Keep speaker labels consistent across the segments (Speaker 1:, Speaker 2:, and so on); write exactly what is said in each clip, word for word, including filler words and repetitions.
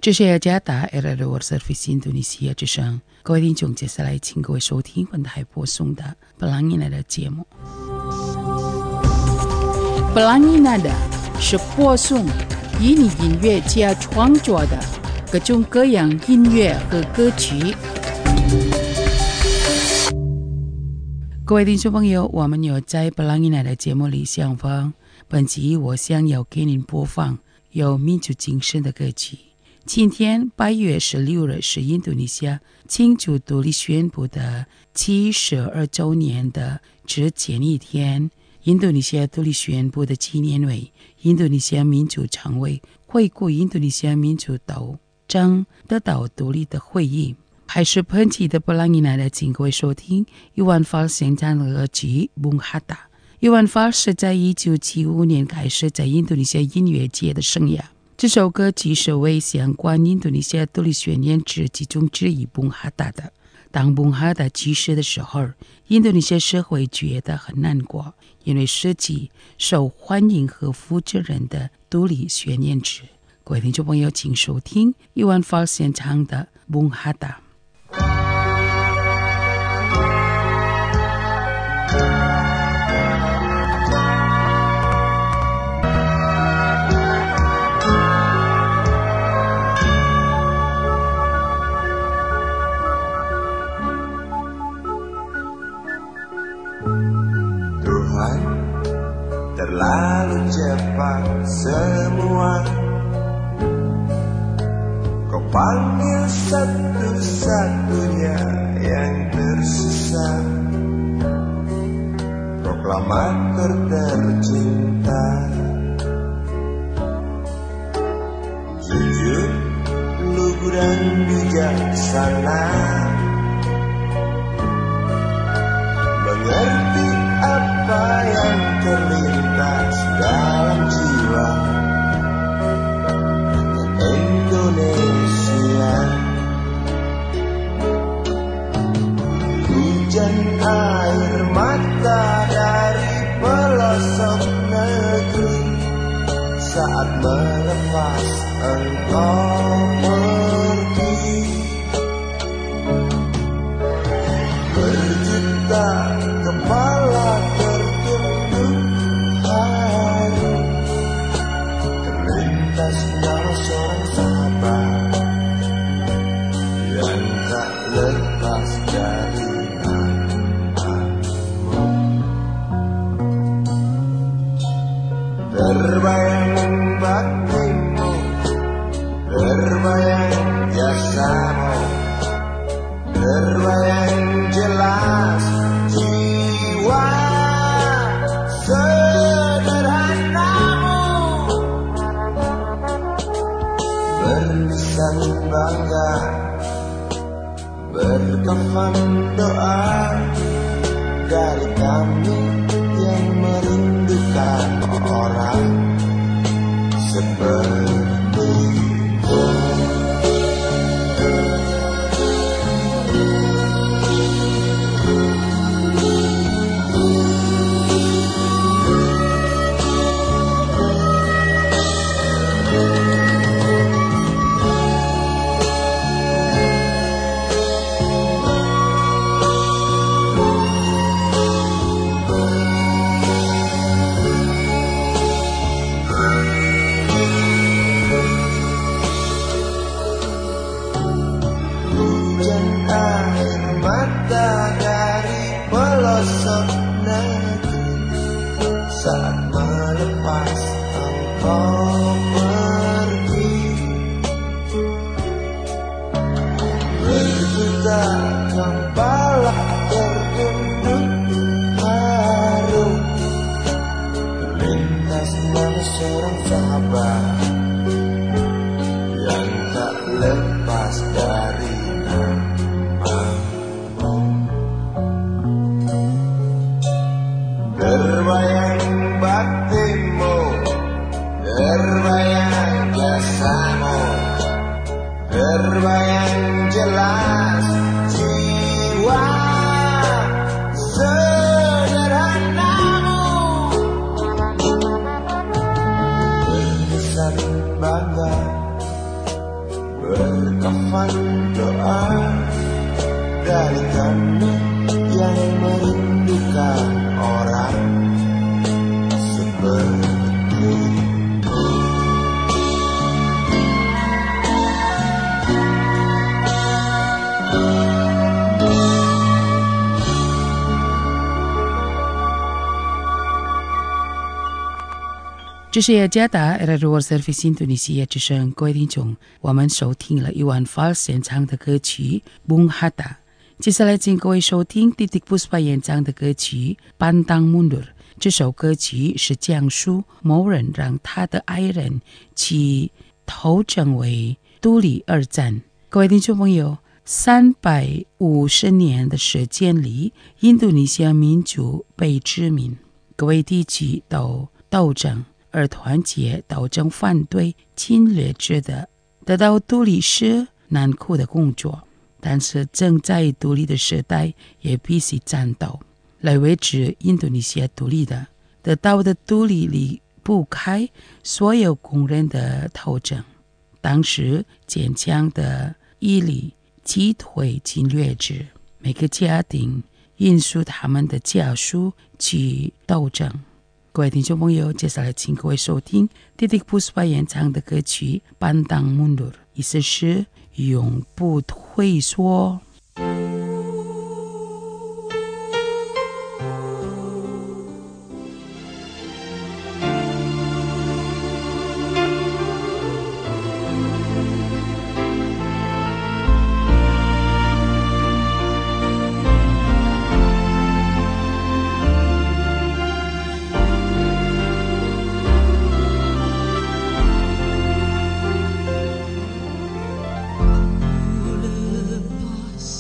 Speaker 1: 这是雅加达 R R World Service Indonesia 之声，各位听众，接下来请各位收听本台播送的 Pelangi Nada 节目。Pelangi Nada 是播送以你音乐家创作的各种各样音乐和歌曲。各位听众朋友，我们有在 Pelangi Nada 节目里相逢。本集我想要给您播放有民族精神的歌曲。今天八月十六日是印度尼西亚庆祝独立宣布的七十二周年的之前一天，印度尼西亚独立宣布的纪念为印度尼西亚民主常委回顾印度尼西亚民主斗争得到独立的会议。还是本期的布朗尼娜的请各位收听伊万法生产的歌曲《Bung Hatta》。伊万法是在一九七五年开始在印度尼西亚音乐界的生涯。这首歌曲是为相关印度尼西亚独立宣言之其中之一 Bung Hatta 的。当 Bung Hatta 去世的时候，印度尼西亚社会觉得很难过，因为失去受欢迎和负责任的独立宣言者。各位听众朋友，请收听伊万法现场的 Bung
Speaker 2: Hatta。Terlalu cepat semua, kau panggil satu-satunya yang tersisa, proklamator tercinta. Jujur, lugu dan bijaksana, mengerti apa yang terlintas dalam jiwa Indonesia. Hujan air mata dari pelosok negeri saat melepas engkau pergi. Berjuta kepala tertunduk haru, terlintas nyawa seorang sahabat yang tak lepas dari namamu. Terbayang baktimu, terbayang jasamu, terbayang jelas jiwa sederhanamu, berlisan bangga, berkafan doa dari kami yang merindukan orang sepertimu. Saat melepas engkau pergi, berjuta kepala tertunduk haru, terlintas nama seorang sahabat yang tak lepas dari namamu. Terbayang baktimu, terbayang jasamu, terbayang jelas jiwa sederhanamu, berlisan bangga, berkafan doa dari kami yang merindukan orang seperti
Speaker 1: 这是雅加达 R R O Service Indonesia 之声，各位听众，我们收听了Iwan Fals 演唱的歌曲 Bung Hatta。接下来请各位收听 Titik Puspa 演唱的歌曲 Pantang Mundur。这首歌曲是讲述某人让他的爱人去投诚为独立二战。各位听众朋友，三百五十年的时间里，印度尼西亚民族被殖民，各位地区都斗争，而团结斗争反对侵略者的得到独立是难苦的工作，但是正在独立的时代也必须战斗来维持印度尼西亚独立的。得到的独立离不开所有工人的斗争，当时坚强的毅力击退侵略者，每个家庭引述他们的家属去斗争。各位听众朋友，接下来请各位收听 Titik Puspa 演唱的歌曲 Pantang Mundur， 意思是永不退缩。
Speaker 3: Lepas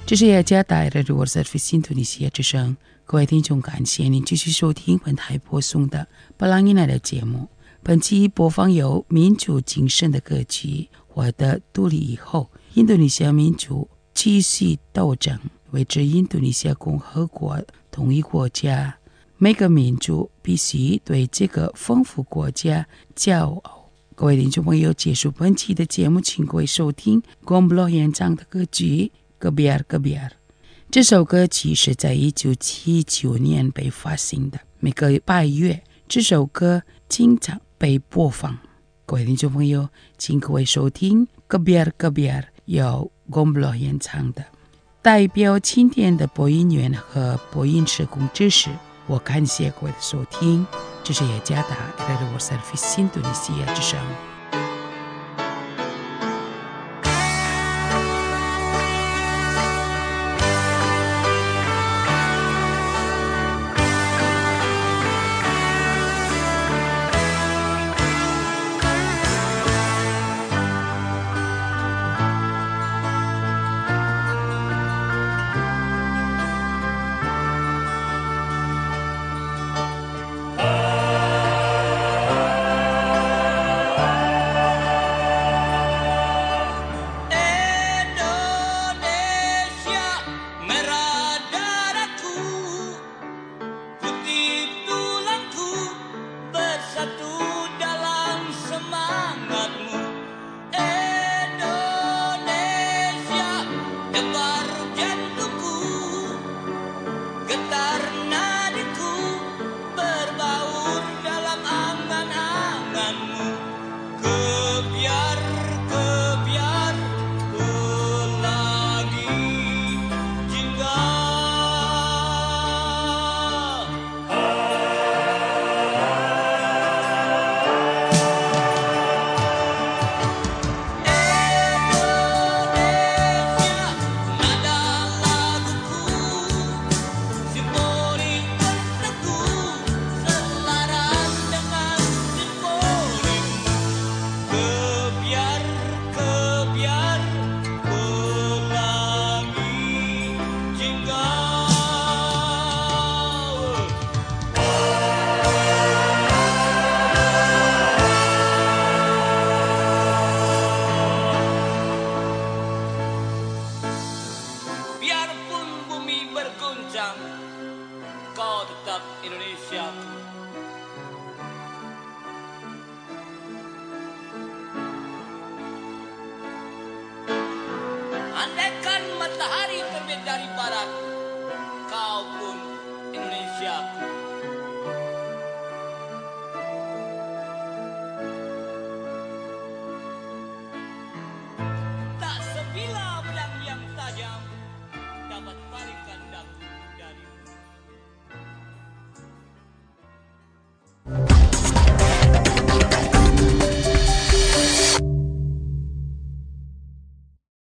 Speaker 1: 这是雅加达的如我是菲新图尼西亚之声，各位听众，感谢您继续收听本台播送的巴朗伊奈的节目。本期播放由民主精神的歌曲获得独立以后，印度尼西亚民主继续斗争，维持印度尼西亚共和国统一国家。每个民族必须对这个丰富国家骄傲。各位听众朋友，结束本期的节目，请各位收听 Gombloh 演唱的歌曲Kebiar Kebiar。这首歌曲是在一九七九年被发行的，每个拜月这首歌经常被播放。各位听众朋友，请各位收听 Kebiar Kebiar 由 Gombloh 演唱的。代表今天的播音员和播音社工知识，我感谢各位的收听。这是雅加达热的我是菲新图尼西亚之声。
Speaker 3: Kau tetap Indonesia. Andaikan matahari terbit dari barat, kau pun Indonesia.